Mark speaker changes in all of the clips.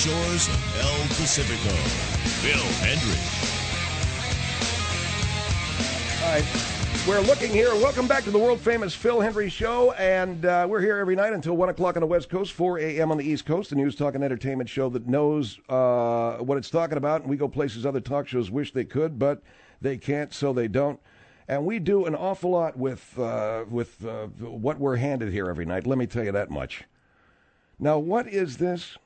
Speaker 1: shores of El Pacifico, Phil Hendry.
Speaker 2: All right, we're looking here. Welcome back to the world-famous Phil Hendry Show, and we're here every night until 1 o'clock on the West Coast, 4 a.m. on the East Coast, the news, talk, and entertainment show that knows what it's talking about, and we go places other talk shows wish they could, but they can't, so they don't. And we do an awful lot with what we're handed here every night, let me tell you that much. Now, what is this?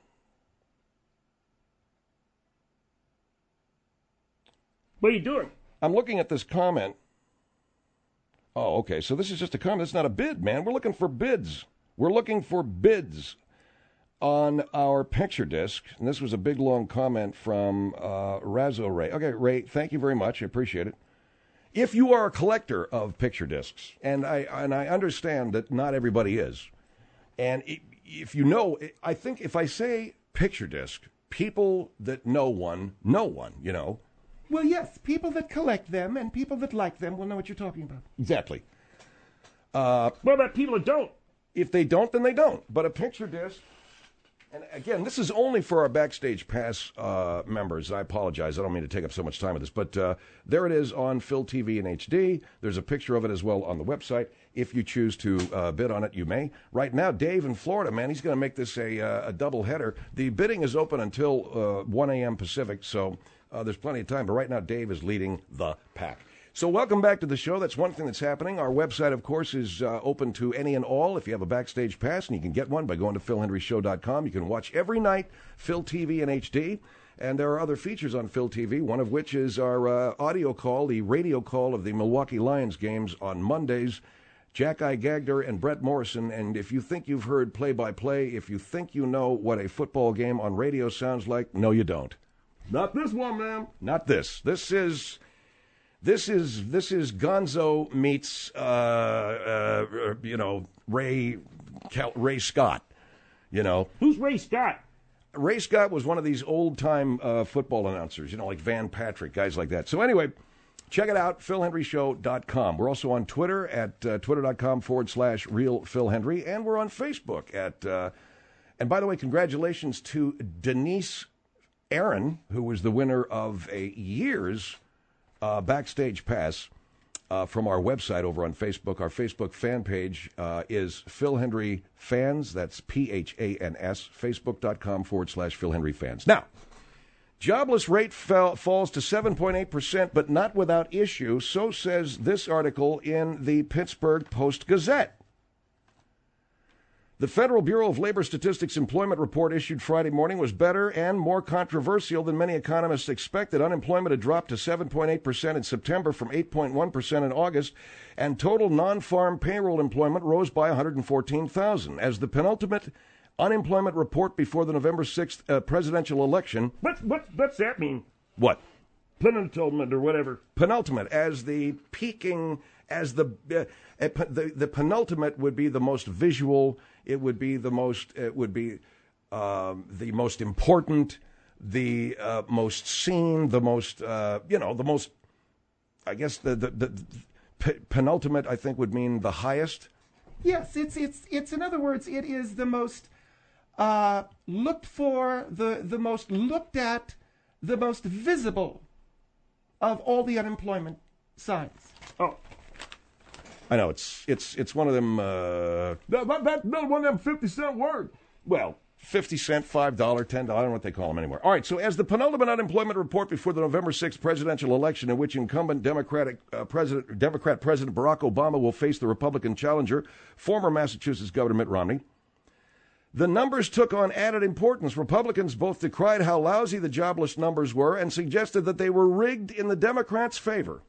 Speaker 3: What are you doing?
Speaker 2: I'm looking at this comment. Oh, okay, so this is just a comment. It's not a bid, man. We're looking for bids. We're looking for bids on our picture disc. And this was a big, long comment from Razzo Ray. Okay, Ray, thank you very much. I appreciate it. If you are a collector of picture discs, and I understand that not everybody is, and if you know, I think if I say picture disc, people that know one, you know.
Speaker 3: Well, yes, people that collect them and people that like them will know what you're talking about.
Speaker 2: Exactly.
Speaker 3: What about people that don't?
Speaker 2: If they don't, then they don't. But a picture disc, and again, this is only for our Backstage Pass members. I apologize. I don't mean to take up so much time with this. But there it is on Phil TV in HD. There's a picture of it as well on the website. If you choose to bid on it, you may. Right now, Dave in Florida, man, he's going to make this a double header. The bidding is open until 1 a.m. Pacific, so there's plenty of time. But right now, Dave is leading the pack. So welcome back to the show. That's one thing that's happening. Our website, of course, is open to any and all. If you have a Backstage Pass, and you can get one by going to philhendryshow.com. You can watch every night Phil TV in HD. And there are other features on Phil TV, one of which is our audio call, the radio call of the Milwaukee Lions games on Mondays. Jack I. Gagder and Brett Morrison. And if you think you've heard play-by-play, if you think you know what a football game on radio sounds like, no, you don't.
Speaker 3: Not this one, man.
Speaker 2: Not this. This is Gonzo meets Ray Scott. You know,
Speaker 3: who's Ray Scott?
Speaker 2: Ray Scott was one of these old-time football announcers, like Van Patrick, guys like that. So anyway, check it out, philhendryshow.com. We're also on Twitter at twitter.com/RealPhilHendry, and we're on Facebook at, and by the way, congratulations to Denise Aaron, who was the winner of a year's Backstage Pass from our website over on Facebook. Our Facebook fan page is Phil Hendry Fans. That's PHANS, Facebook.com/Phil Hendry Fans. Now, jobless rate falls to 7.8%, but not without issue. So says this article in the Pittsburgh Post-Gazette. The Federal Bureau of Labor Statistics employment report issued Friday morning was better and more controversial than many economists expected. Unemployment had dropped to 7.8% in September from 8.1% in August, and total non-farm payroll employment rose by 114,000. As the penultimate unemployment report before the November 6th presidential election.
Speaker 3: What's that mean?
Speaker 2: What?
Speaker 3: Penultimate or whatever.
Speaker 2: Penultimate, as the peaking, as the penultimate would be the most visual. It would be the most. It would be the most important, the most seen, the most. The most. I guess the penultimate, I think, would mean the highest.
Speaker 3: Yes, it's in other words, it is the most looked for, the most looked at, the most visible of all the unemployment signs.
Speaker 2: Oh. I know, it's one of them...
Speaker 3: That's one of them 50-cent words.
Speaker 2: Well, 50 cent, $5, $10, I don't know what they call them anymore. All right, so as the penultimate unemployment report before the November 6th presidential election, in which incumbent Democrat President Barack Obama will face the Republican challenger, former Massachusetts Governor Mitt Romney, the numbers took on added importance. Republicans both decried how lousy the jobless numbers were and suggested that they were rigged in the Democrats' favor.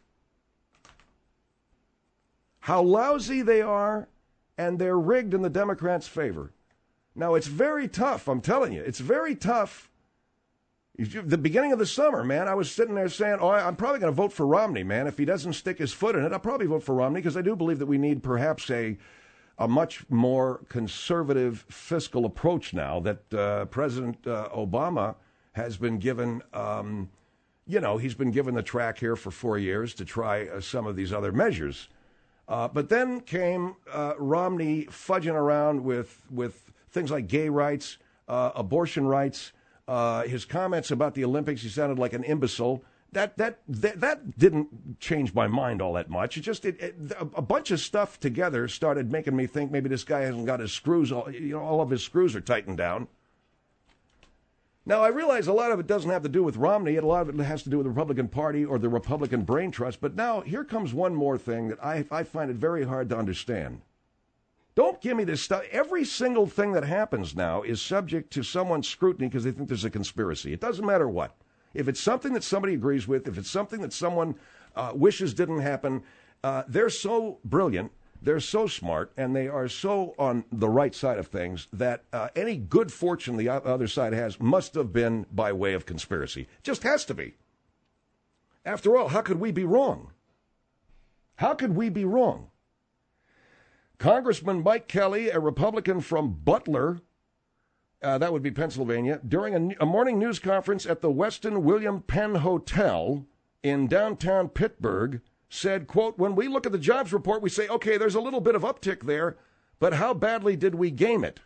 Speaker 2: How lousy they are, and they're rigged in the Democrats' favor. Now, it's very tough, I'm telling you. It's very tough. The beginning of the summer, man, I was sitting there saying, I'm probably going to vote for Romney, man. If he doesn't stick his foot in it, I'll probably vote for Romney, because I do believe that we need perhaps a much more conservative fiscal approach now that President Obama has been given. He's been given the track here for 4 years to try some of these other measures. But then came Romney fudging around with things like gay rights, abortion rights, His comments about the Olympics, he sounded like an imbecile. That didn't change my mind all that much. A bunch of stuff together started making me think maybe this guy hasn't got his screws, all of his screws are tightened down. Now, I realize a lot of it doesn't have to do with Romney. A lot of it has to do with the Republican Party or the Republican brain trust. But now, here comes one more thing that I find it very hard to understand. Don't give me this stuff. Every single thing that happens now is subject to someone's scrutiny because they think there's a conspiracy. It doesn't matter what. If it's something that somebody agrees with, if it's something that someone wishes didn't happen, they're so brilliant, they're so smart, and they are so on the right side of things that any good fortune the other side has must have been by way of conspiracy. Just has to be. After all, how could we be wrong? How could we be wrong? Congressman Mike Kelly, a Republican from Butler, that would be Pennsylvania, during a morning news conference at the Westin William Penn Hotel in downtown Pittsburgh, said, quote, when we look at the jobs report, we say, okay, there's a little bit of uptick there, but how badly did we game it?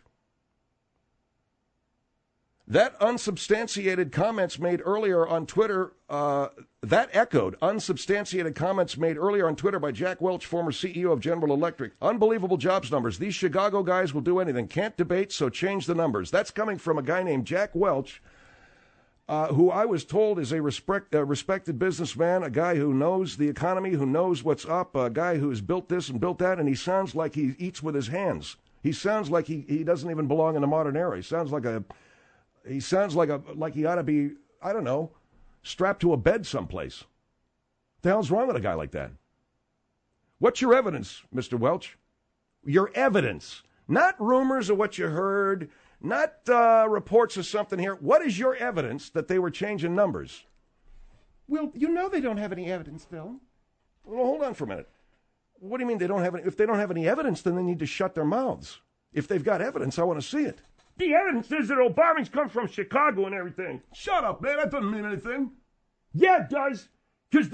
Speaker 2: That unsubstantiated comments made earlier on Twitter, that echoed unsubstantiated comments made earlier on Twitter by Jack Welch, former CEO of General Electric. Unbelievable jobs numbers. These Chicago guys will do anything. Can't debate, so change the numbers. That's coming from a guy named Jack Welch, who I was told is a respected businessman, a guy who knows the economy, who knows what's up, a guy who's built this and built that, and he sounds like he eats with his hands. He sounds like he doesn't even belong in the modern era. He sounds like he ought to be, I don't know, strapped to a bed someplace. What the hell's wrong with a guy like that? What's your evidence, Mr. Welch? Your evidence. Not rumors of what you heard, not reports of something here. What is your evidence that they were changing numbers?
Speaker 3: Well, they don't have any evidence, Bill.
Speaker 2: Well, hold on for a minute. What do you mean they don't have any? If they don't have any evidence, then they need to shut their mouths. If they've got evidence, I want to see it.
Speaker 4: The evidence is that Obama's come from Chicago and everything.
Speaker 2: Shut up, man. That doesn't mean anything.
Speaker 4: Yeah, it does. Because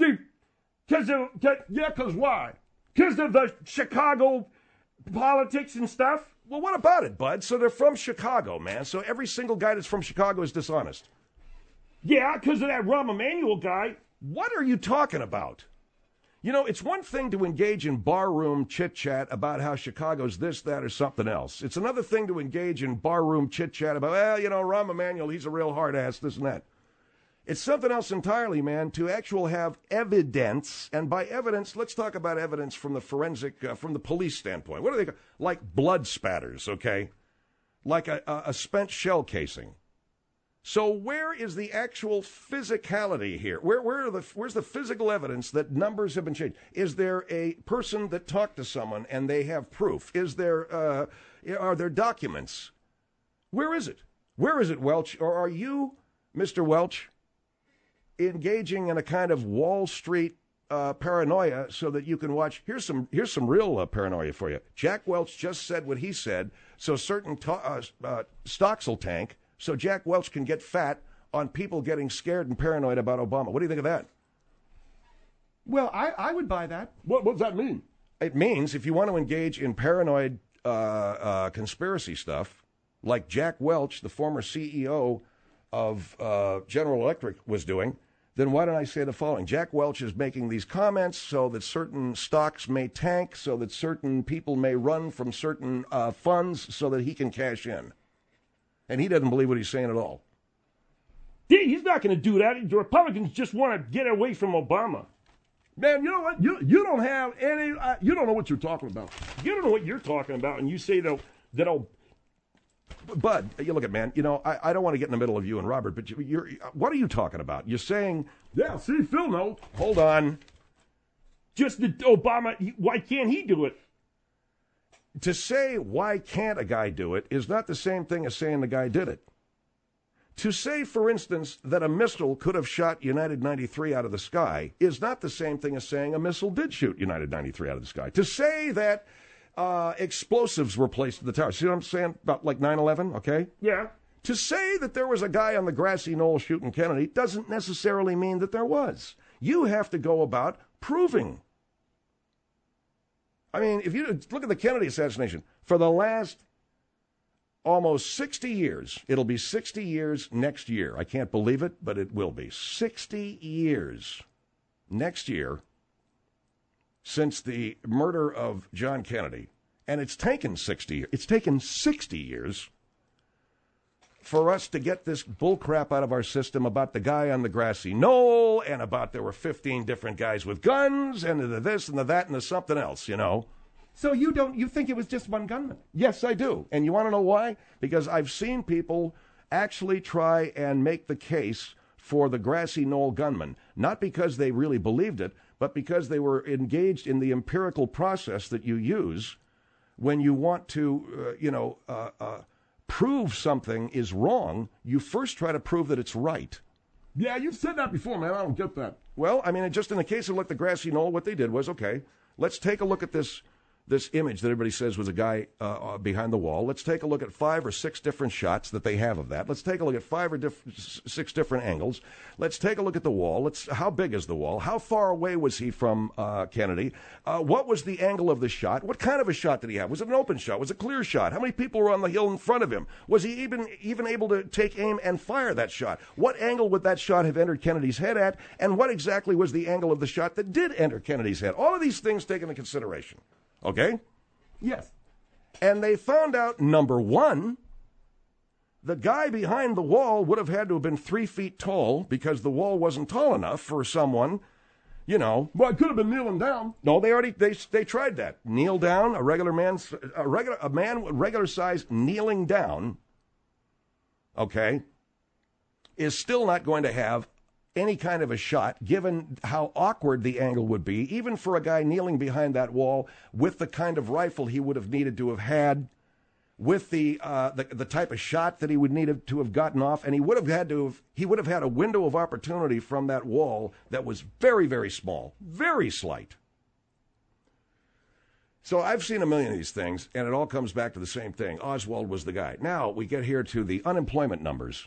Speaker 2: why?
Speaker 4: Because of the Chicago politics and stuff.
Speaker 2: Well, what about it, bud? So they're from Chicago, man. So every single guy that's from Chicago is dishonest.
Speaker 4: Yeah, because of that Rahm Emanuel guy.
Speaker 2: What are you talking about? It's one thing to engage in barroom chit-chat about how Chicago's this, that, or something else. It's another thing to engage in barroom chit-chat about, Rahm Emanuel, he's a real hard-ass, this and that. It's something else entirely, man, to actually have evidence. And by evidence, let's talk about evidence from the forensic, from the police standpoint. What do they call? Like blood spatters, okay? Like a spent shell casing. So where is the actual physicality here? Where's the physical evidence that numbers have been changed? Is there a person that talked to someone and they have proof? Are there documents? Where is it? Where is it, Welch? Or are you, Mr. Welch, engaging in a kind of Wall Street paranoia so that you can watch? Here's some real paranoia for you. Jack Welch just said what he said, so certain stocks will tank. So Jack Welch can get fat on people getting scared and paranoid about Obama. What do you think of that?
Speaker 3: Well, I would buy that.
Speaker 4: What does that mean?
Speaker 2: It means if you want to engage in paranoid conspiracy stuff, like Jack Welch, the former CEO of General Electric, was doing, then why don't I say the following? Jack Welch is making these comments so that certain stocks may tank, so that certain people may run from certain funds so that he can cash in. And he doesn't believe what he's saying at all.
Speaker 4: He's not going to do that. The Republicans just want to get away from Obama.
Speaker 5: Man, you know what? You don't have any. You don't know what you're talking about.
Speaker 4: You don't know what you're talking about, and you say that
Speaker 2: Bud, you look at, man. I don't want to get in the middle of you and Robert, but what are you talking about? You're saying,
Speaker 5: yeah. See, Phil knows.
Speaker 2: Hold on.
Speaker 4: Just that Obama. Why can't he do it?
Speaker 2: To say, why can't a guy do it, is not the same thing as saying the guy did it. To say, for instance, that a missile could have shot United 93 out of the sky is not the same thing as saying a missile did shoot United 93 out of the sky. To say that explosives were placed in the tower, see what I'm saying about like 9/11, okay?
Speaker 4: Yeah.
Speaker 2: To say that there was a guy on the grassy knoll shooting Kennedy doesn't necessarily mean that there was. You have to go about proving. I mean, if you look at the Kennedy assassination, for the last almost 60 years. It'll be 60 years next year. I can't believe it, but it will be 60 years next year since the murder of John Kennedy. And it's taken 60 years for us to get this bullcrap out of our system about the guy on the grassy knoll and about there were 15 different guys with guns and the this and the that and the something else, you know.
Speaker 3: So you think it was just one gunman?
Speaker 2: Yes, I do. And you want to know why? Because I've seen people actually try and make the case for the grassy knoll gunman, not because they really believed it, but because they were engaged in the empirical process that you use when you want to, prove something is wrong. You first try to prove that it's right.
Speaker 5: Yeah, you've said that before, man. I don't get that.
Speaker 2: Well, I mean, just in the case of the grassy knoll, what they did was, okay, let's take a look at this image that everybody says was a guy behind the wall. Let's take a look at 5 or 6 different shots that they have of that. Let's take a look at 5 or 6 different angles. Let's take a look at the wall. How big is the wall? How far away was he from Kennedy? What was the angle of the shot? What kind of a shot did he have? Was it an open shot? Was it a clear shot? How many people were on the hill in front of him? Was he even able to take aim and fire that shot? What angle would that shot have entered Kennedy's head at? And what exactly was the angle of the shot that did enter Kennedy's head? All of these things taken into consideration. Okay?
Speaker 3: Yes.
Speaker 2: And they found out, number one, the guy behind the wall would have had to have been 3 feet tall because the wall wasn't tall enough for someone, you know.
Speaker 5: Well, it could have been kneeling down.
Speaker 2: No, they tried that. Kneel down, a man with regular size kneeling down, okay, is still not going to have any kind of a shot, given how awkward the angle would be, even for a guy kneeling behind that wall with the kind of rifle he would have needed to have had, with the type of shot that he would need to have gotten off, and he would have had a window of opportunity from that wall that was very, very small, very slight. So I've seen a million of these things, and it all comes back to the same thing. Oswald was the guy. Now we get here to the unemployment numbers.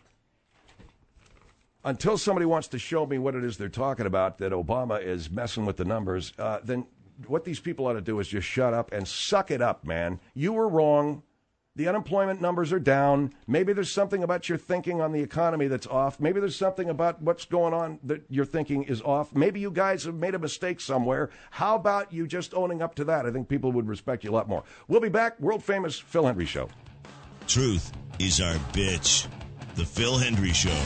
Speaker 2: Until somebody wants to show me what it is they're talking about, that Obama is messing with the numbers, then what these people ought to do is just shut up and suck it up, man. You were wrong. The unemployment numbers are down. Maybe there's something about your thinking on the economy that's off. Maybe there's something about what's going on that your thinking is off. Maybe you guys have made a mistake somewhere. How about you just owning up to that? I think people would respect you a lot more. We'll be back. World-famous Phil Hendrie Show.
Speaker 1: Truth is our bitch. The Phil Hendrie Show.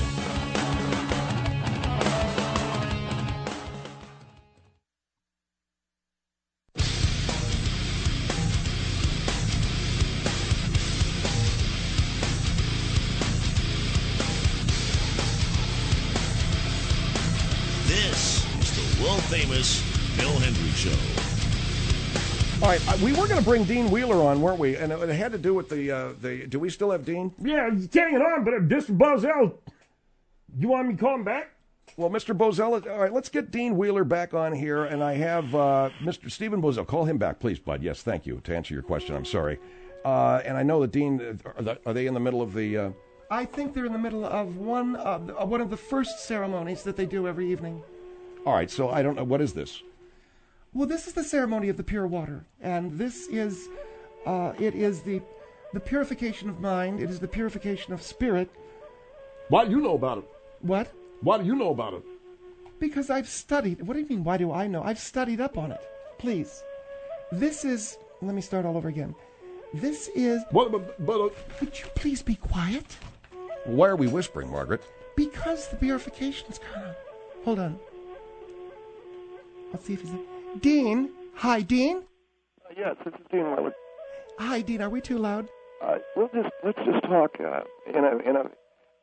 Speaker 1: Famous Phil Hendrie Show.
Speaker 2: All right, we were going to bring Dean Wheeler on, weren't we? And it had to do with the. Do we still have Dean?
Speaker 4: Yeah, he's hanging on, but Mr. Bozell, you want me to call him back?
Speaker 2: Well, Mr. Bozell, all right, let's get Dean Wheeler back on here, and I have Mr. Stephen Bozell. Call him back, please, bud. Yes, thank you. To answer your question, I'm sorry. And I know that Dean, are they in the middle of the?
Speaker 3: I think they're in the middle of one of the first ceremonies that they do every evening.
Speaker 2: All right, so I don't know. What is this?
Speaker 3: Well, this is the ceremony of the pure water, and this is, it is the purification of mind. It is the purification of spirit.
Speaker 5: Why do you know about it?
Speaker 3: What?
Speaker 5: Why do you know about it?
Speaker 3: Because I've studied. What do you mean, why do I know? I've studied up on it. Please. This is, let me start all over again. This is...
Speaker 5: But
Speaker 3: would you please be quiet?
Speaker 2: Why are we whispering, Margaret?
Speaker 3: Because the purification's kind of... Hold on. Let's see if he's... Dean? Hi, Dean?
Speaker 6: Yes, this is Dean Willard.
Speaker 3: Hi, Dean. Are we too loud?
Speaker 6: Let's just talk in a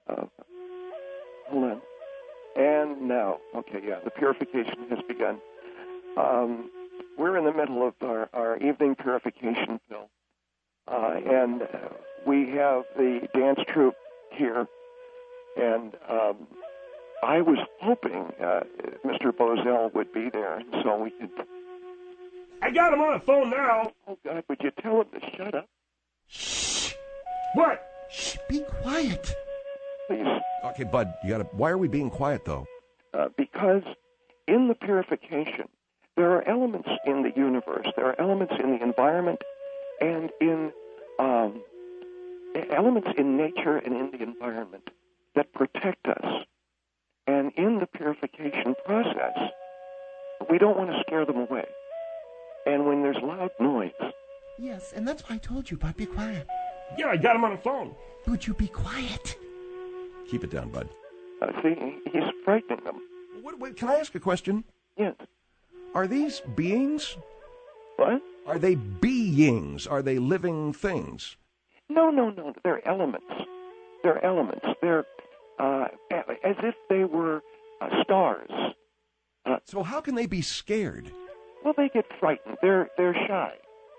Speaker 6: hold on. And now, okay, yeah, the purification has begun. We're in the middle of our evening purification, Phil, and we have the dance troupe here, and I was hoping Mr. Bozell would be there, so we could...
Speaker 4: I got him on the phone now.
Speaker 6: Oh, God, would you tell him to shut up?
Speaker 3: Shh.
Speaker 4: What?
Speaker 3: Shh, be quiet.
Speaker 6: Please.
Speaker 2: Okay, bud, why are we being quiet, though?
Speaker 6: Because in the purification, there are elements in the universe, there are elements in the environment, and in elements in nature and in the environment that protect us. And in the purification process, we don't want to scare them away. And when there's loud noise...
Speaker 3: Yes, and that's why I told you, Bud, be quiet.
Speaker 4: Yeah, I got him on the phone.
Speaker 3: Would you be quiet?
Speaker 2: Keep it down, Bud.
Speaker 6: See, he's frightening them.
Speaker 2: Wait, can I ask a question?
Speaker 6: Yes.
Speaker 2: Are these beings?
Speaker 6: What?
Speaker 2: Are they beings? Are they living things?
Speaker 6: No. They're elements. They're elements. They're as if they were stars.
Speaker 2: So how can they be scared?
Speaker 6: Well, they get frightened. They're shy.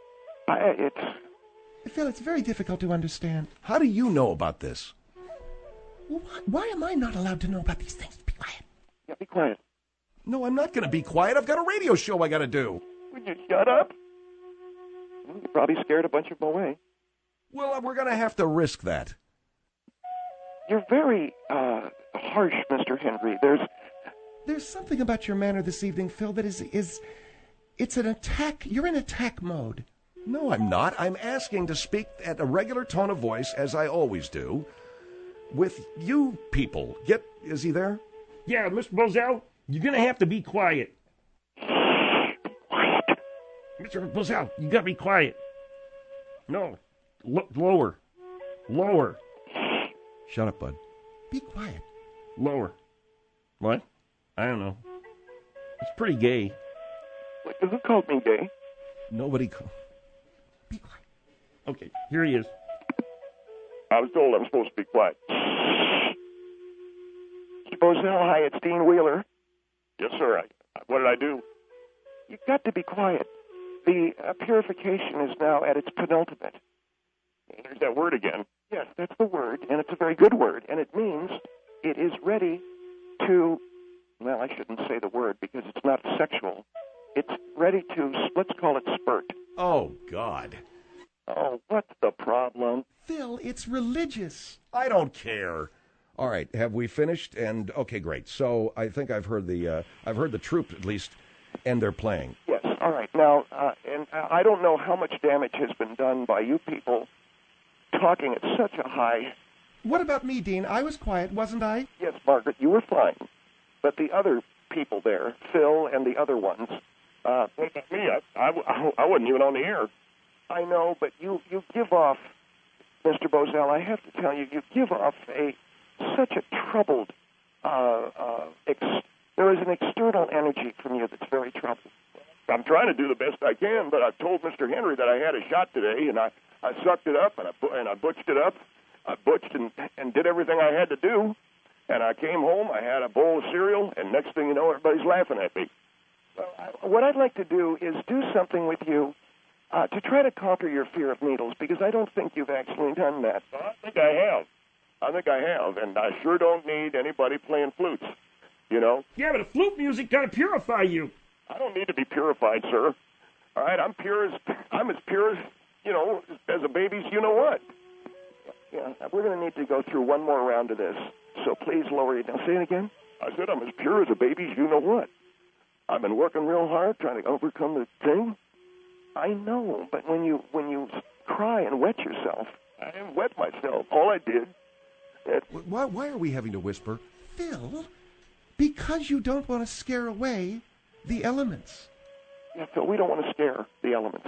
Speaker 3: Phil, it's very difficult to understand.
Speaker 2: How do you know about this?
Speaker 3: Why am I not allowed to know about these things? Be quiet.
Speaker 6: Yeah, be quiet.
Speaker 2: No, I'm not going to be quiet. I've got a radio show I got to do.
Speaker 6: Would you shut up? You probably scared a bunch of them away.
Speaker 2: Well, we're going to have to risk that.
Speaker 6: You're very harsh, Mr. Henry.
Speaker 3: There's something about your manner this evening, Phil, that it's an attack. You're in attack mode.
Speaker 2: No, I'm not. I'm asking to speak at a regular tone of voice, as I always do, with you people. Is he there?
Speaker 4: Yeah, Mr. Bozell, you're going to have to be quiet.
Speaker 6: Quiet.
Speaker 4: Mr. Bozell, you got to be quiet. No, lower. Lower.
Speaker 2: Shut up, Bud.
Speaker 3: Be quiet.
Speaker 4: Lower. What? I don't know. It's pretty gay.
Speaker 6: Who called me gay?
Speaker 2: Nobody...
Speaker 3: Be quiet.
Speaker 4: Okay, here he is.
Speaker 6: I was told I'm supposed to be quiet. Mr. Bozell, hi, it's Dean Wheeler. Yes, sir. What did I do? You've got to be quiet. The purification is now at its penultimate. There's that word again. Yes, that's the word, and it's a very good word, and it means it is ready to, well, I shouldn't say the word because it's not sexual. It's ready to, let's call it spurt.
Speaker 2: Oh, God.
Speaker 6: Oh, what's the problem?
Speaker 3: Phil, it's religious.
Speaker 2: I don't care. All right, have we finished? And okay, great. So I think I've heard the troop at least, and they're playing.
Speaker 6: Yes. All right. Now, and I don't know how much damage has been done by you people talking at such a high.
Speaker 3: What about me, Dean? I was quiet, wasn't I?
Speaker 6: Yes, Margaret, you were fine, but the other people there, Phil and the other ones. Me, I wasn't even on the air. I know, but you give off, Mr. Bozell, I have to tell you, you give off such a troubled, there is an external energy from you that's very troubled. I'm trying to do the best I can, but I've told Mr. Henry that I had a shot today, and I sucked it up, and I butched it up. I butched and did everything I had to do, and I came home, I had a bowl of cereal, and next thing you know, everybody's laughing at me. What I'd like to do is do something with you to try to conquer your fear of needles, because I don't think you've actually done that. I think I have, and I sure don't need anybody playing flutes, you know?
Speaker 4: Yeah, but the flute music got to purify you.
Speaker 6: I don't need to be purified, sir. All right, I'm as pure as, you know, as a baby's you-know-what. Yeah, we're going to need to go through one more round of this, so please lower it down. Say it again. I said I'm as pure as a baby's you-know-what. I've been working real hard trying to overcome the thing. I know, but when you cry and wet yourself, I didn't wet myself. All I did...
Speaker 2: Why are we having to whisper?
Speaker 3: Phil, because you don't want to scare away the elements.
Speaker 6: Yeah, Phil, we don't want to scare the elements.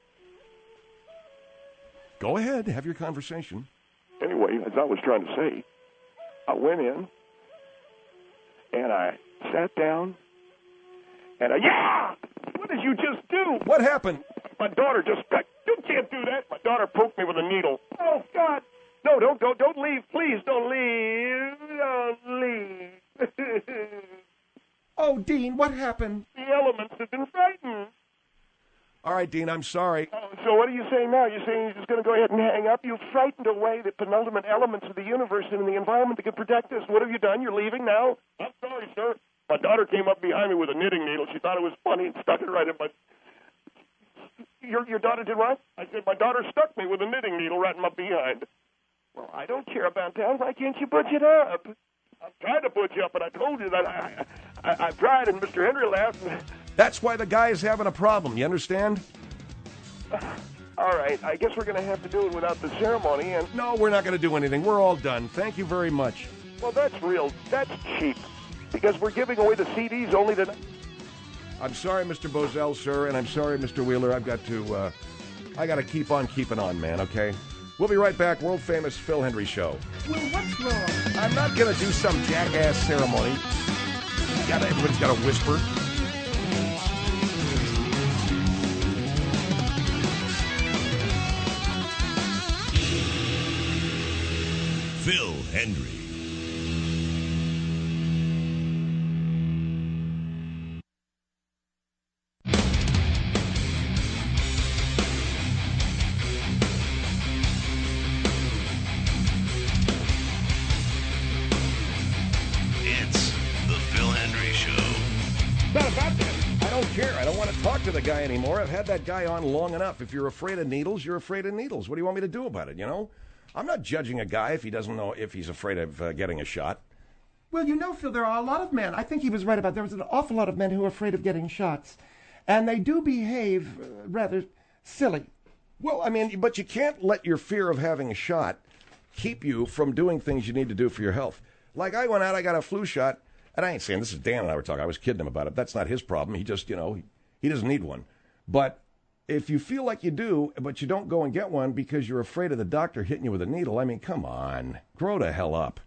Speaker 2: Go ahead, have your conversation.
Speaker 6: Anyway, as I was trying to say, I went in, and I sat down, and yeah! What did you just do?
Speaker 2: What happened?
Speaker 6: My daughter you can't do that. My daughter poked me with a needle. Oh, God. No, don't go. Don't leave. Please, don't leave. Don't leave.
Speaker 3: Oh, Dean, what happened?
Speaker 6: The elements have been frightened.
Speaker 2: All right, Dean, I'm sorry.
Speaker 6: So what are you saying now? You're saying you're just going to go ahead and hang up? You've frightened away the penultimate elements of the universe and the environment that can protect us. What have you done? You're leaving now? I'm sorry, sir. My daughter came up behind me with a knitting needle. She thought it was funny and stuck it right in my... Your daughter did what? I said, my daughter stuck me with a knitting needle right in my behind. Well, I don't care about that. Why can't you butch it up? I'm trying to butch up, but I told you that I've tried, and Mr. Henry laughed.
Speaker 2: That's why the guy is having a problem, you understand?
Speaker 6: All right, I guess we're going to have to do it without the ceremony. And
Speaker 2: No, we're not going to do anything. We're all done. Thank you very much.
Speaker 6: well, that's cheap, because we're giving away the CDs only tonight.
Speaker 2: I'm sorry, Mr. Bozell, sir, and I'm sorry, Mr. Wheeler. I got to keep on keeping on, man, okay? We'll be right back. World famous Phil Hendry Show.
Speaker 3: Well, what's wrong?
Speaker 2: I'm not going to do some jackass ceremony. Everybody's got to whisper.
Speaker 1: Phil Hendry. It's the Phil Hendry Show.
Speaker 2: Not about that. I don't care. I don't want to talk to the guy anymore. I've had that guy on long enough. If you're afraid of needles, you're afraid of needles. What do you want me to do about it, you know? I'm not judging a guy if he doesn't know if he's afraid of getting a shot.
Speaker 3: Well, you know, Phil, there are a lot of men. I think he was right about there was an awful lot of men who are afraid of getting shots. And they do behave rather silly.
Speaker 2: Well, I mean, but you can't let your fear of having a shot keep you from doing things you need to do for your health. Like I went out, I got a flu shot, and I ain't saying this is Dan and I were talking. I was kidding him about it. That's not his problem. He just, you know, he doesn't need one. But if you feel like you do, but you don't go and get one because you're afraid of the doctor hitting you with a needle, I mean, come on, grow the hell up.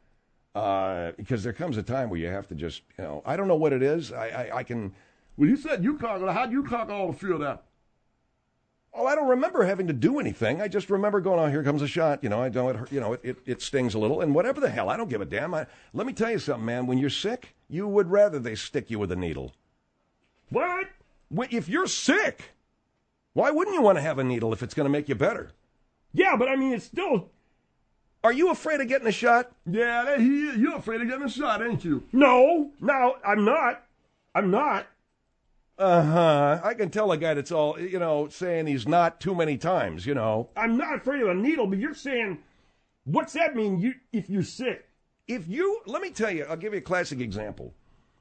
Speaker 2: Because there comes a time where you have to just, you know, I don't know what it is. I can.
Speaker 5: Well, you said you conquered. How'd you conquer all the fear of that?
Speaker 2: Oh, I don't remember having to do anything. I just remember going, oh, here comes a shot. You know, I don't, you know, it stings a little, and whatever the hell, I don't give a damn. Let me tell you something, man. When you're sick, you would rather they stick you with a needle.
Speaker 4: What?
Speaker 2: If you're sick, why wouldn't you want to have a needle if it's going to make you better?
Speaker 4: Yeah, but I mean, it's still...
Speaker 2: Are you afraid of getting a shot?
Speaker 5: Yeah, you're afraid of getting a shot, ain't you?
Speaker 4: No, I'm not. I'm not.
Speaker 2: Uh-huh. I can tell a guy that's all, you know, saying he's not too many times, you know.
Speaker 4: I'm not afraid of a needle, but you're saying, what's that mean if you're sick?
Speaker 2: Let me tell you, I'll give you a classic example.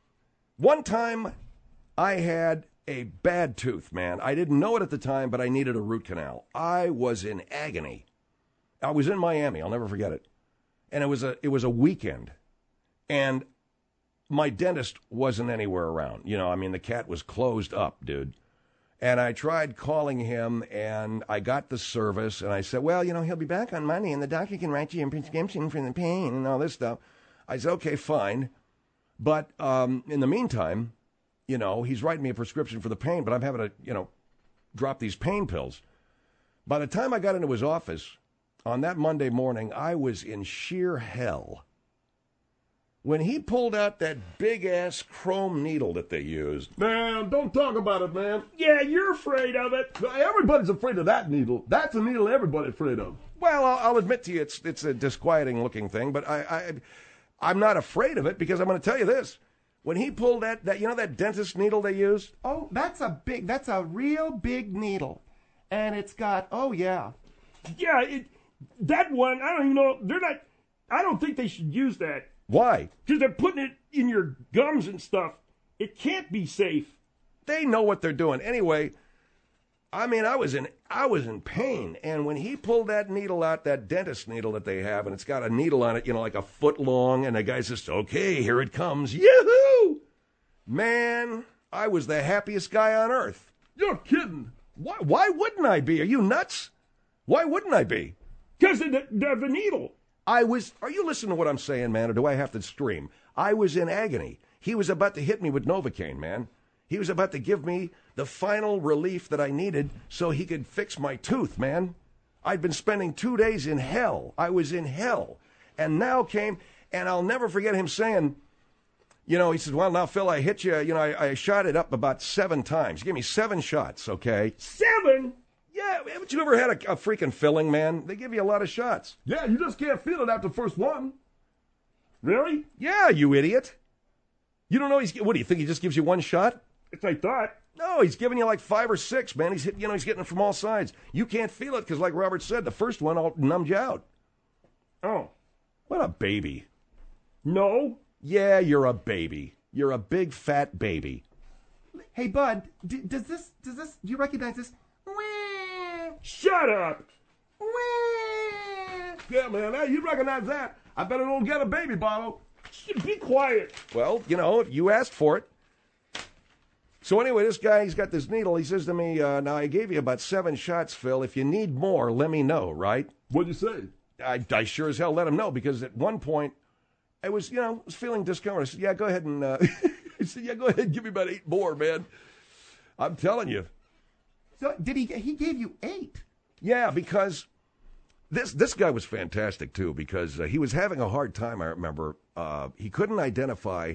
Speaker 2: One time I had a bad tooth, man. I didn't know it at the time, but I needed a root canal. I was in agony. I was in Miami. I'll never forget it. And it was a weekend. And my dentist wasn't anywhere around. You know, I mean, the cat was closed up, dude. And I tried calling him, and I got the service, and I said, well, you know, he'll be back on Monday, and the doctor can write you a prescription for the pain and all this stuff. I said, okay, fine. But in the meantime, you know, he's writing me a prescription for the pain, but I'm having to, you know, drop these pain pills. By the time I got into his office on that Monday morning, I was in sheer hell. When he pulled out that big-ass chrome needle that they used.
Speaker 5: Man, don't talk about it, man.
Speaker 4: Yeah, you're afraid of it.
Speaker 5: Everybody's afraid of that needle. That's a needle everybody's afraid of.
Speaker 2: Well, I'll admit to you, it's a disquieting-looking thing, but I'm not afraid of it because I'm going to tell you this. When he pulled that you know that dentist needle they used?
Speaker 3: Oh, that's a real big needle. And it's got, oh, yeah.
Speaker 4: Yeah, that one, I don't even know, I don't think they should use that.
Speaker 2: Why?
Speaker 4: Because they're putting it in your gums and stuff. It can't be safe.
Speaker 2: They know what they're doing. Anyway, I mean, I was in pain. And when he pulled that needle out, that dentist needle that they have, and it's got a needle on it, you know, like a foot long, and the guy says, okay, here it comes. Yoo-hoo! Man, I was the happiest guy on earth.
Speaker 5: You're kidding.
Speaker 2: Why wouldn't I be? Are you nuts? Why wouldn't I be?
Speaker 4: Because of the needle.
Speaker 2: Are you listening to what I'm saying, man, or do I have to scream? I was in agony. He was about to hit me with Novocaine, man. He was about to give me the final relief that I needed so he could fix my tooth, man. I'd been spending 2 days in hell. I was in hell. And now came, and I'll never forget him saying, you know, he said, well, now, Phil, I hit you. You know, I shot it up about 7 times. He gave me 7 shots, okay?
Speaker 4: 7?
Speaker 2: Yeah, haven't you ever had a freaking filling, man? They give you a lot of shots.
Speaker 5: Yeah, you just can't feel it after the first one.
Speaker 4: Really?
Speaker 2: Yeah, you idiot. You don't know what do you think, he just gives you 1 shot?
Speaker 4: That's what I thought.
Speaker 2: No, he's giving you like 5 or 6, man. He's getting it from all sides. You can't feel it because, like Robert said, the first one all numbed you out.
Speaker 4: Oh.
Speaker 2: What a baby.
Speaker 4: No.
Speaker 2: Yeah, you're a baby. You're a big fat baby.
Speaker 3: Hey, Bud, do you recognize this? Wah,
Speaker 4: Shut up.
Speaker 3: Wah.
Speaker 5: Yeah, man. Hey, you recognize that? I better don't get a baby bottle.
Speaker 4: Be quiet.
Speaker 2: Well, you asked for it. So anyway, this guy, he's got this needle. He says to me, now I gave you about 7 shots, Phil. If you need more, let me know, right?
Speaker 5: What'd you say?
Speaker 2: I sure as hell let him know, because at one point I was feeling discomfort. I said, yeah, go ahead and I said, yeah, go ahead and give me about 8 more, man. I'm telling you.
Speaker 3: So did he gave you 8?
Speaker 2: Yeah, because this guy was fantastic too, because he was having a hard time. I remember he couldn't identify.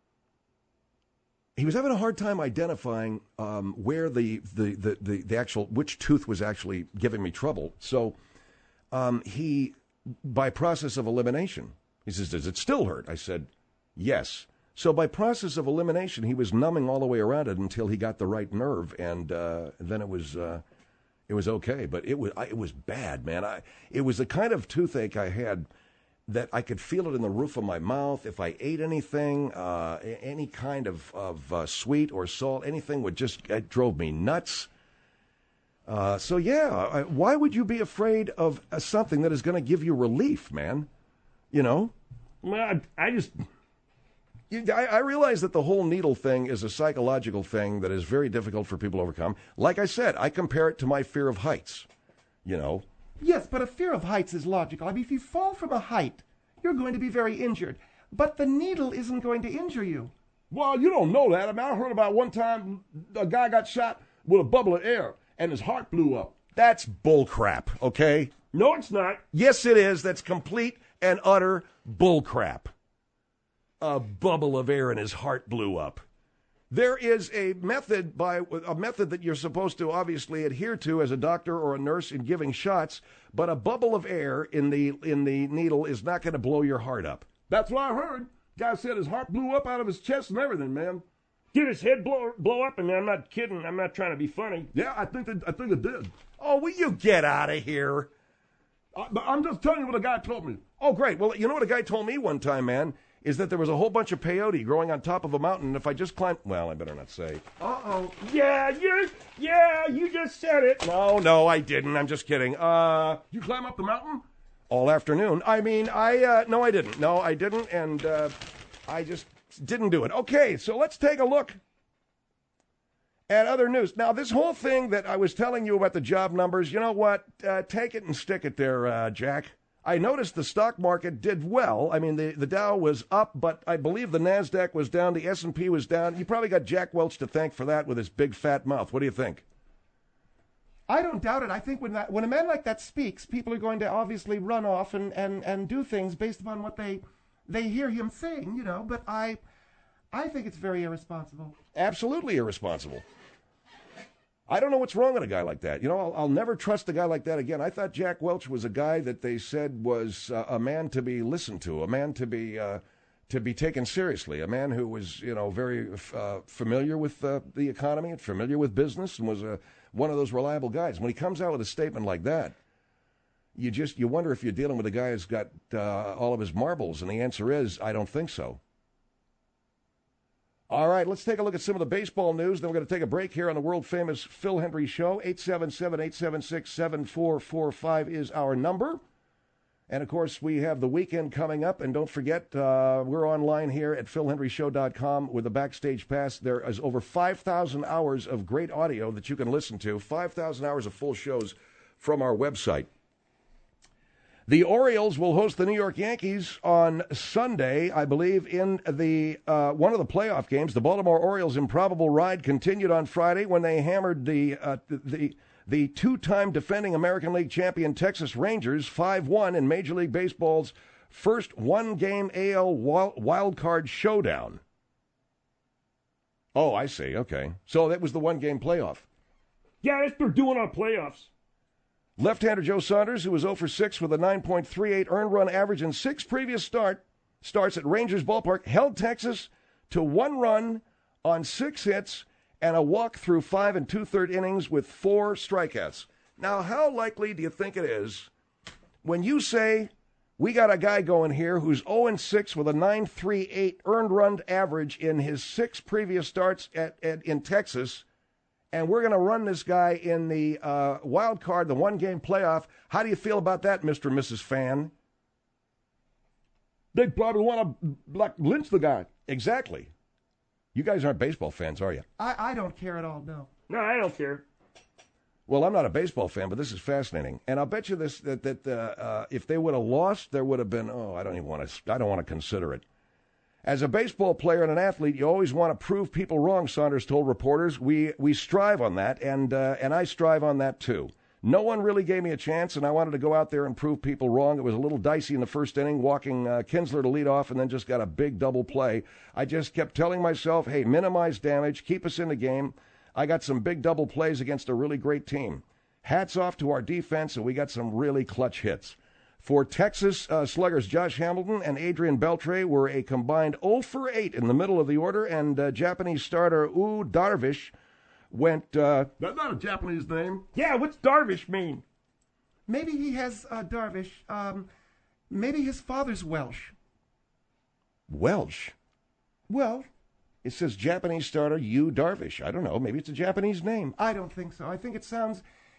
Speaker 2: He was having a hard time identifying where the actual which tooth was actually giving me trouble. So he, by process of elimination, he says, "Does it still hurt?" I said, "Yes." So by process of elimination, he was numbing all the way around it until he got the right nerve, and then it was okay. But it was bad, man. It was the kind of toothache I had that I could feel it in the roof of my mouth. If I ate anything, any kind of sweet or salt, anything it drove me nuts. So yeah, why would you be afraid of something that is going to give you relief, man?
Speaker 4: Well,
Speaker 2: I realize that the whole needle thing is a psychological thing that is very difficult for people to overcome. Like I said, I compare it to my fear of heights.
Speaker 3: Yes, but a fear of heights is logical. I mean, if you fall from a height, you're going to be very injured. But the needle isn't going to injure you.
Speaker 5: Well, you don't know that. I mean, I heard about one time a guy got shot with a bubble of air and his heart blew up.
Speaker 2: That's bullcrap, okay?
Speaker 4: no, it's not.
Speaker 2: Yes, it is. That's complete and utter bullcrap. A bubble of air and his heart blew up. There is a method that you're supposed to obviously adhere to as a doctor or a nurse in giving shots, but a bubble of air in the needle is not going to blow your heart up.
Speaker 5: That's what I heard. Guy said his heart blew up out of his chest and everything, man.
Speaker 4: Did his head blow up? And I'm not kidding. I'm not trying to be funny.
Speaker 5: Yeah, I think it did.
Speaker 2: Oh, will you get out of here?
Speaker 5: But I'm just telling you what a guy told me.
Speaker 2: Oh, great. Well, you know what a guy told me one time, man, is that there was a whole bunch of peyote growing on top of a mountain, and if I just climbed... Well, I better not say.
Speaker 3: Uh-oh.
Speaker 4: Yeah, you just said it.
Speaker 2: No, I didn't. I'm just kidding.
Speaker 5: You climb up the mountain?
Speaker 2: All afternoon. I mean, no, I didn't. No, I didn't, and I just didn't do it. Okay, so let's take a look at other news. Now, this whole thing that I was telling you about the job numbers, you know what? Take it and stick it there, Jack. I noticed the stock market did well. I mean, the Dow was up, but I believe the NASDAQ was down, the S&P was down. You probably got Jack Welch to thank for that with his big fat mouth. What do you think?
Speaker 3: I don't doubt it. I think when a man like that speaks, people are going to obviously run off and do things based upon what they hear him saying, you know. But I think it's very irresponsible.
Speaker 2: Absolutely irresponsible. I don't know what's wrong with a guy like that. You know, I'll never trust a guy like that again. I thought Jack Welch was a guy that they said was a man to be listened to, a man to be taken seriously, a man who was, you know, very familiar with the economy and familiar with business and was one of those reliable guys. When he comes out with a statement like that, you wonder if you're dealing with a guy who's got all of his marbles, and the answer is, I don't think so. All right, let's take a look at some of the baseball news. Then we're going to take a break here on the world-famous Phil Hendrie Show. 877-876-7445 is our number. And, of course, we have the weekend coming up. And don't forget, we're online here at philhendrieshow.com with a Backstage Pass. There is over 5,000 hours of great audio that you can listen to, 5,000 hours of full shows from our website. The Orioles will host the New York Yankees on Sunday, I believe, in the one of the playoff games. The Baltimore Orioles' improbable ride continued on Friday when they hammered the two-time defending American League champion Texas Rangers 5-1 in Major League Baseball's first one-game AL wildcard showdown. Oh, I see. Okay. So that was the one-game playoff.
Speaker 4: Yeah, that's what they're doing on playoffs.
Speaker 2: Left-hander Joe Saunders, who was 0 for 6 with a 9.38 earned run average in 6 previous starts at Rangers Ballpark, held Texas to 1 run on 6 hits and a walk through 5 2/3 innings with 4 strikeouts. Now, how likely do you think it is when you say we got a guy going here who's 0 6 with a 9.38 earned run average in his 6 previous starts in Texas, and we're going to run this guy in the wild card, the one-game playoff. How do you feel about that, Mr. and Mrs. Fan?
Speaker 5: They'd probably want to lynch the guy.
Speaker 2: Exactly. You guys aren't baseball fans, are you?
Speaker 3: I don't care at all, no.
Speaker 4: No, I don't care.
Speaker 2: Well, I'm not a baseball fan, but this is fascinating, and I'll bet you this that if they would have lost, there would have been. I don't want to consider it. As a baseball player and an athlete, you always want to prove people wrong. Saunders told reporters, "We strive on that, and I strive on that too." No one really gave me a chance, and I wanted to go out there and prove people wrong. It was a little dicey in the first inning, walking Kinsler to lead off, and then just got a big double play. I just kept telling myself, "Hey, minimize damage, keep us in the game." I got some big double plays against a really great team. Hats off to our defense, and we got some really clutch hits. For Texas sluggers, Josh Hamilton and Adrian Beltre were a combined 0 for 8 in the middle of the order, and Japanese starter Yu Darvish went...
Speaker 5: That's not a Japanese name.
Speaker 4: Yeah, what's Darvish mean?
Speaker 3: Maybe he has Darvish. Maybe his father's Welsh.
Speaker 2: Welsh?
Speaker 3: Well,
Speaker 2: it says Japanese starter Yu Darvish. I don't know. Maybe it's a Japanese name.
Speaker 3: I don't think so. I think it sounds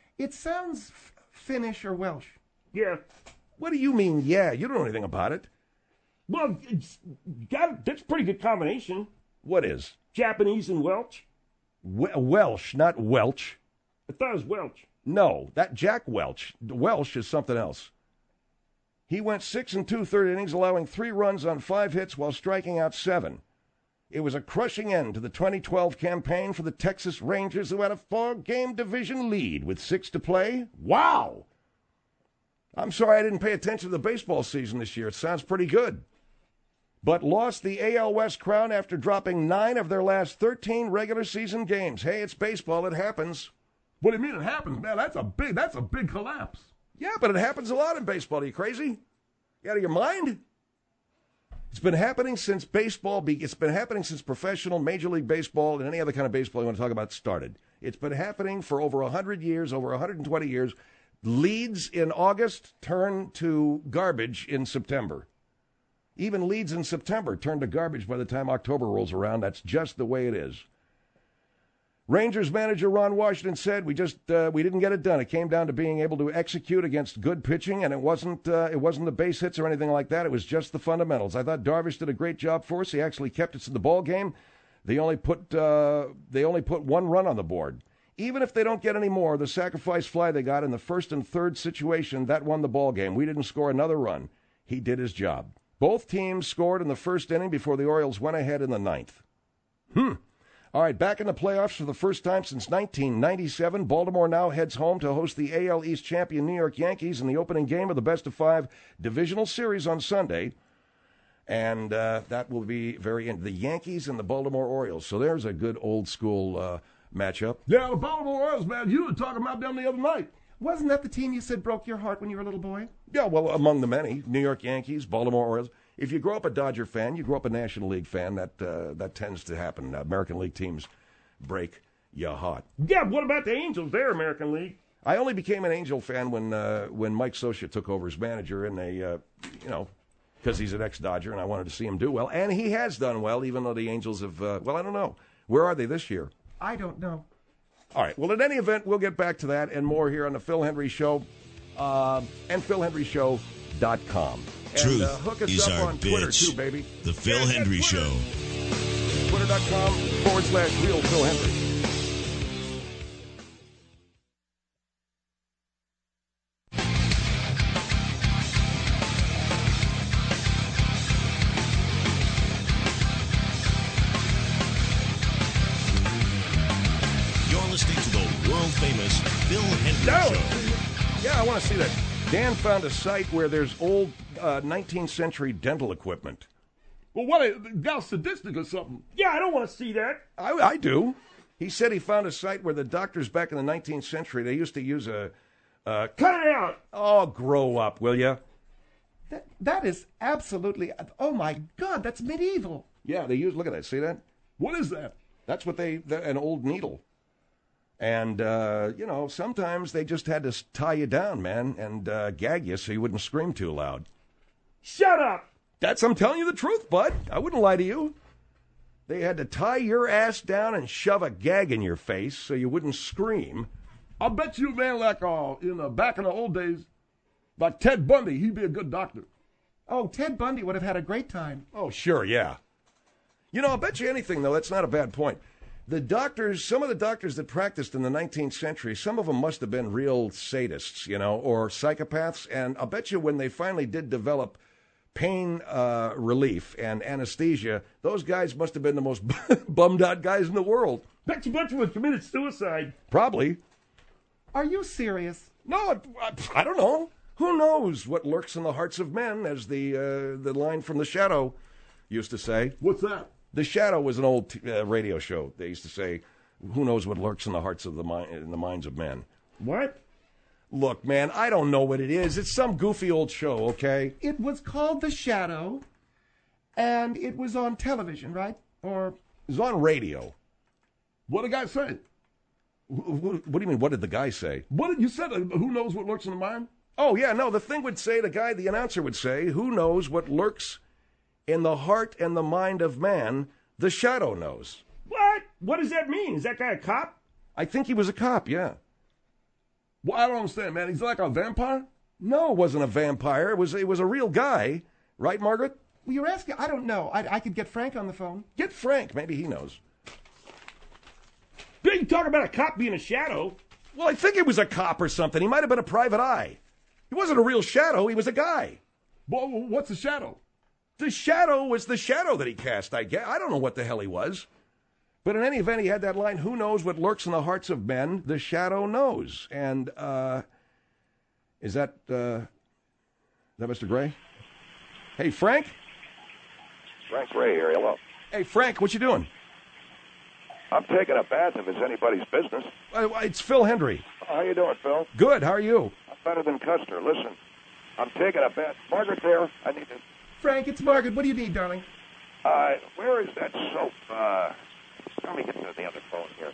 Speaker 3: Finnish or Welsh.
Speaker 4: Yeah.
Speaker 2: What do you mean, yeah? You don't know anything about it.
Speaker 4: Well, that's a pretty good combination.
Speaker 2: What is?
Speaker 4: Japanese and Welsh.
Speaker 2: Welsh, not Welch.
Speaker 4: I thought it was Welch.
Speaker 2: No, that Jack Welch. Welsh is something else. He went 6 2/3 innings, allowing 3 runs on 5 hits while striking out 7. It was a crushing end to the 2012 campaign for the Texas Rangers, who had a 4-game division lead with 6 to play. Wow! I'm sorry I didn't pay attention to the baseball season this year. It sounds pretty good. But lost the AL West crown after dropping 9 of their last 13 regular season games. Hey, it's baseball. It happens.
Speaker 5: What do you mean it happens, man? That's a big collapse.
Speaker 2: Yeah, but it happens a lot in baseball. Are you crazy? You out of your mind? It's been happening since baseball. It's been happening since professional Major League Baseball and any other kind of baseball you want to talk about started. It's been happening for over 100 years, over 120 years. Leads in August turn to garbage in September. Even leads in September turn to garbage by the time October rolls around. That's just the way it is. Rangers manager Ron Washington said, we didn't get it done. It came down to being able to execute against good pitching, and it wasn't the base hits or anything like that. It was just the fundamentals. I thought Darvish did a great job for us. He actually kept us in the ball game. They only put 1 run on the board. Even if they don't get any more, the sacrifice fly they got in the first and third situation, that won the ball game. We didn't score another run. He did his job. Both teams scored in the first inning before the Orioles went ahead in the 9th. All right, back in the playoffs for the first time since 1997, Baltimore now heads home to host the AL East champion New York Yankees in the opening game of the best-of-5 divisional series on Sunday. And that will be the Yankees and the Baltimore Orioles. So there's a good old-school matchup.
Speaker 5: Yeah, the Baltimore Orioles, man. You were talking about them the other night.
Speaker 3: Wasn't that the team you said broke your heart when you were a little boy?
Speaker 2: Yeah, well, among the many. New York Yankees, Baltimore Orioles. If you grow up a Dodger fan, you grow up a National League fan, that tends to happen. American League teams break your heart.
Speaker 4: Yeah, what about the Angels? They're American League.
Speaker 2: I only became an Angel fan when Mike Scioscia took over as manager, and because he's an ex-Dodger, and I wanted to see him do well. And he has done well, even though the Angels have, I don't know. Where are they this year?
Speaker 3: I don't know.
Speaker 2: All right. Well, in any event, we'll get back to that and more here on the Phil Hendrie Show and PhilHendrieShow.com.
Speaker 1: Truth
Speaker 2: hook us
Speaker 1: is
Speaker 2: up
Speaker 1: our
Speaker 2: on
Speaker 1: bitch.
Speaker 2: Twitter, too, baby.
Speaker 1: The Phil Hendrie Show.
Speaker 2: Twitter.com/Real Phil Hendrie.
Speaker 1: You're listening to the world-famous Phil Hendrie Show.
Speaker 2: Yeah, I want to see that. Dan found a site where there's old 19th century dental equipment.
Speaker 5: Well, what? Got sadistic or something?
Speaker 4: Yeah, I don't want to see that.
Speaker 2: I do. He said he found a site where the doctors back in the 19th century, they used to use a...
Speaker 4: Cut it out.
Speaker 2: Oh, grow up, will you?
Speaker 3: That is absolutely... Oh, my God, that's medieval.
Speaker 2: Yeah, they use... Look at that. See that?
Speaker 5: What is that?
Speaker 2: That's what an old needle. And, sometimes they just had to tie you down, man, and gag you so you wouldn't scream too loud.
Speaker 4: Shut up.
Speaker 2: I'm telling you the truth, bud. I wouldn't lie to you. They had to tie your ass down and shove a gag in your face so you wouldn't scream.
Speaker 5: I bet you, man, like back in the old days, like Ted Bundy, he'd be a good doctor.
Speaker 3: Oh, Ted Bundy would have had a great time.
Speaker 2: Oh, sure, yeah. You know, I'll bet you anything, though, that's not a bad point. The doctors, some of the doctors that practiced in the 19th century, some of them must have been real sadists, you know, or psychopaths. And I'll bet you when they finally did develop pain relief and anesthesia, those guys must have been the most bummed out guys in the world.
Speaker 4: Bet you bunch of them committed suicide.
Speaker 2: Probably.
Speaker 3: Are you serious?
Speaker 2: No, I don't know. Who knows what lurks in the hearts of men, as the line from The Shadow used to say.
Speaker 5: What's that?
Speaker 2: The Shadow was an old radio show. They used to say, who knows what lurks in the hearts of in the minds of men.
Speaker 4: What?
Speaker 2: Look, man, I don't know what it is. It's some goofy old show, okay?
Speaker 3: It was called The Shadow, and it was on television, right? Or
Speaker 2: It was on radio.
Speaker 5: What did the guy say?
Speaker 2: What do you mean, what did the guy say?
Speaker 5: What did you said? Who knows what lurks in the mind?
Speaker 2: Oh, yeah, no, the thing would say, the announcer would say, who knows what lurks in the heart and the mind of man? The Shadow knows.
Speaker 4: What? What does that mean? Is that guy a cop?
Speaker 2: I think he was a cop, yeah.
Speaker 5: Well, I don't understand, man. He's like a vampire?
Speaker 2: No, it wasn't a vampire. It was a real guy. Right, Margaret?
Speaker 3: well, you're asking. I don't know. I could get Frank on the phone.
Speaker 2: Get Frank. Maybe he knows.
Speaker 4: You talk about a cop being a shadow.
Speaker 2: Well, I think he was a cop or something. He might have been a private eye. He wasn't a real shadow. He was a guy.
Speaker 5: Well, what's a shadow?
Speaker 2: The shadow was the shadow that he cast, I guess. I don't know what the hell he was. But in any event, he had that line, who knows what lurks in the hearts of men? The shadow knows. And, is that Mr. Gray? Hey, Frank?
Speaker 6: Frank Ray here. Hello.
Speaker 2: Hey, Frank, what you doing?
Speaker 6: I'm taking a bath if it's anybody's business.
Speaker 2: It's Phil Hendry.
Speaker 6: How you doing, Phil?
Speaker 2: Good, how are you?
Speaker 6: I'm better than Custer. Listen, I'm taking a bath. Margaret there. I need to...
Speaker 3: Frank, it's Margaret. What do you need, darling?
Speaker 6: Where is that soap? Let me get to the other phone here.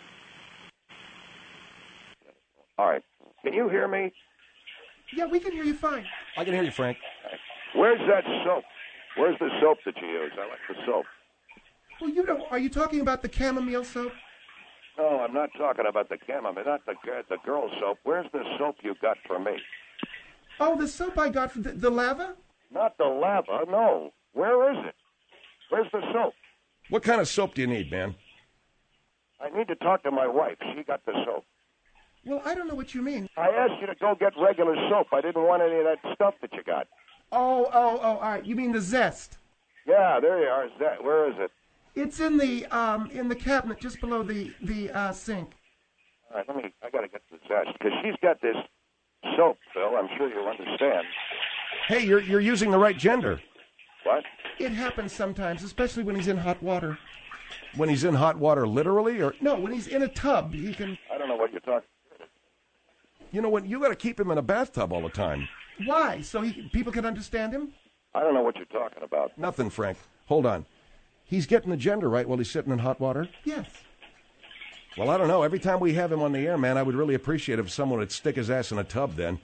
Speaker 6: All right. Can you hear me?
Speaker 3: Yeah, we can hear you fine.
Speaker 2: I can hear you, Frank.
Speaker 6: Where's that soap? Where's the soap that you use? I like the soap.
Speaker 3: Well, you don't. Are you talking about the chamomile soap?
Speaker 6: No, I'm not talking about the chamomile, not the girl soap. Where's the soap you got for me?
Speaker 3: Oh, the soap I got for the lava?
Speaker 6: Not the lava, no. Where is it? Where's the soap?
Speaker 2: What kind of soap do you need, man?
Speaker 6: I need to talk to my wife. She got the soap.
Speaker 3: Well, I don't know what you mean.
Speaker 6: I asked you to go get regular soap. I didn't want any of that stuff that you got.
Speaker 3: Oh, all right. You mean the zest?
Speaker 6: Yeah, there you are. Where is it?
Speaker 3: It's in the cabinet just below the sink.
Speaker 6: All right, I got to get the zest because she's got this soap, Phil. I'm sure you'll understand.
Speaker 2: Hey, you're using the right gender.
Speaker 6: What?
Speaker 3: It happens sometimes, especially when he's in hot water.
Speaker 2: When he's in hot water, literally, or
Speaker 3: No, when he's in a tub, he can.
Speaker 6: I don't know what you're talking.
Speaker 2: you know what? You got to keep him in a bathtub all the time.
Speaker 3: Why? So people can understand him?
Speaker 6: I don't know what you're talking about.
Speaker 2: Nothing, Frank. Hold on. He's getting the gender right while he's sitting in hot water.
Speaker 3: Yes.
Speaker 2: Well, I don't know. Every time we have him on the air, man, I would really appreciate if someone would stick his ass in a tub. Then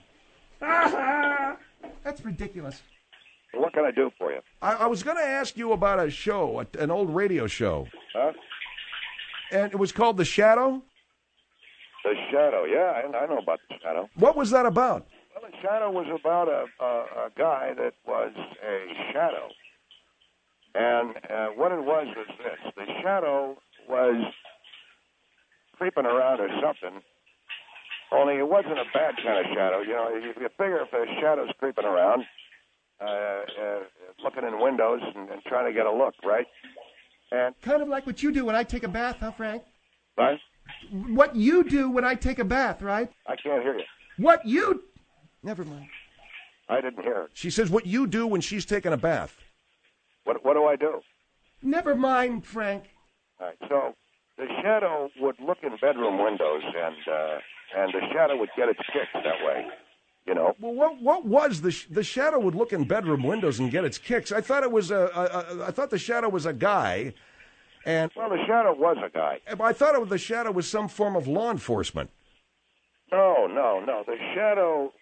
Speaker 3: That's ridiculous.
Speaker 6: What can I do for you?
Speaker 2: I was going to ask you about a show, an old radio show,
Speaker 6: Huh?
Speaker 2: and it was called The Shadow.
Speaker 6: The Shadow. Yeah, I know about the Shadow.
Speaker 2: What was that about?
Speaker 6: Well, the Shadow was about a guy that was a shadow. And what it was this. The Shadow was creeping around or something, only it wasn't a bad kind of shadow. You know, you figure if a shadow's creeping around, looking in windows and trying to get a look, right? And
Speaker 3: Kind of like what you do when I take a bath, huh, Frank?
Speaker 6: right?
Speaker 3: What you do when I take a bath, right?
Speaker 6: I can't hear you.
Speaker 3: What you... Never mind.
Speaker 6: I didn't hear it.
Speaker 2: She says what you do when she's taking a bath.
Speaker 6: What do I do?
Speaker 3: Never mind, Frank.
Speaker 6: All right, so the Shadow would look in bedroom windows, and the Shadow would get its kicks that way. You know.
Speaker 2: Well, what was the Shadow would look in bedroom windows and get its kicks? I thought it was I thought the Shadow was a guy, and
Speaker 6: Well, the Shadow was a guy.
Speaker 2: I thought the Shadow was some form of law enforcement.
Speaker 6: No. The Shadow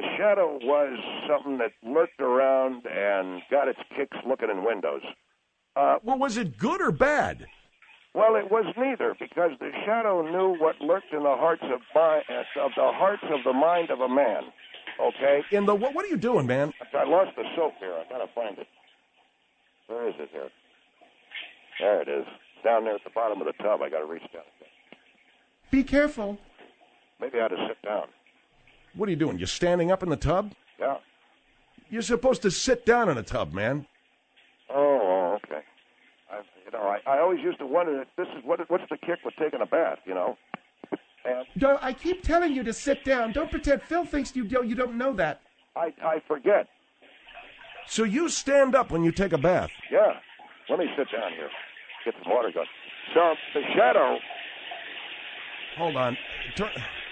Speaker 6: was something that lurked around and got its kicks looking in windows.
Speaker 2: Well, was it good or bad?
Speaker 6: Well, it was neither, because the shadow knew what lurked in the hearts of the mind of a man. Okay.
Speaker 2: What are you doing, man?
Speaker 6: I lost the soap here. I gotta find it. Where is it here? There it is. It's down there at the bottom of the tub. I gotta reach down.
Speaker 3: Be careful.
Speaker 6: Maybe I ought to sit down.
Speaker 2: What are you doing? You standing up in the tub?
Speaker 6: Yeah.
Speaker 2: You're supposed to sit down in a tub, man.
Speaker 6: Oh, okay. I always used to wonder that what's the kick with taking a bath, you know? And
Speaker 3: I keep telling you to sit down. Don't pretend. Phil thinks you don't know that.
Speaker 6: I forget.
Speaker 2: So you stand up when you take a bath?
Speaker 6: Yeah. Let me sit down here. Get some water going. So the shadow.
Speaker 2: Hold on.
Speaker 6: Can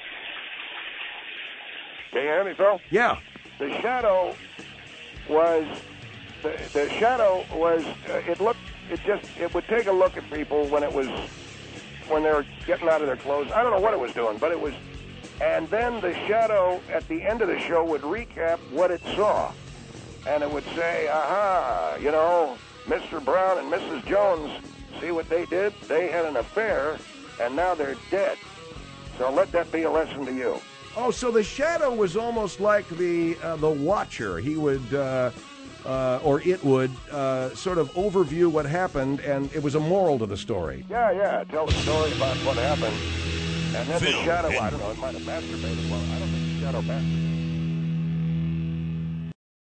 Speaker 6: you hear me, Phil?
Speaker 2: Yeah.
Speaker 6: The shadow was. The shadow was. It would take a look at people when they were getting out of their clothes. I don't know what it was doing, but it was. And then the shadow at the end of the show would recap what it saw. And it would say, aha, you know, Mr. Brown and Mrs. Jones, see what they did? They had an affair, and now they're dead. So let that be a lesson to you.
Speaker 2: Oh, so the shadow was almost like the watcher. He would, or it would, sort of overview what happened, and it was a moral to the story.
Speaker 6: Yeah. Tell the story about what happened. And then
Speaker 1: Phil
Speaker 6: the shadow,
Speaker 1: Hendry.
Speaker 6: I don't know, it might have masturbated. Well, I don't think the shadow masturbated.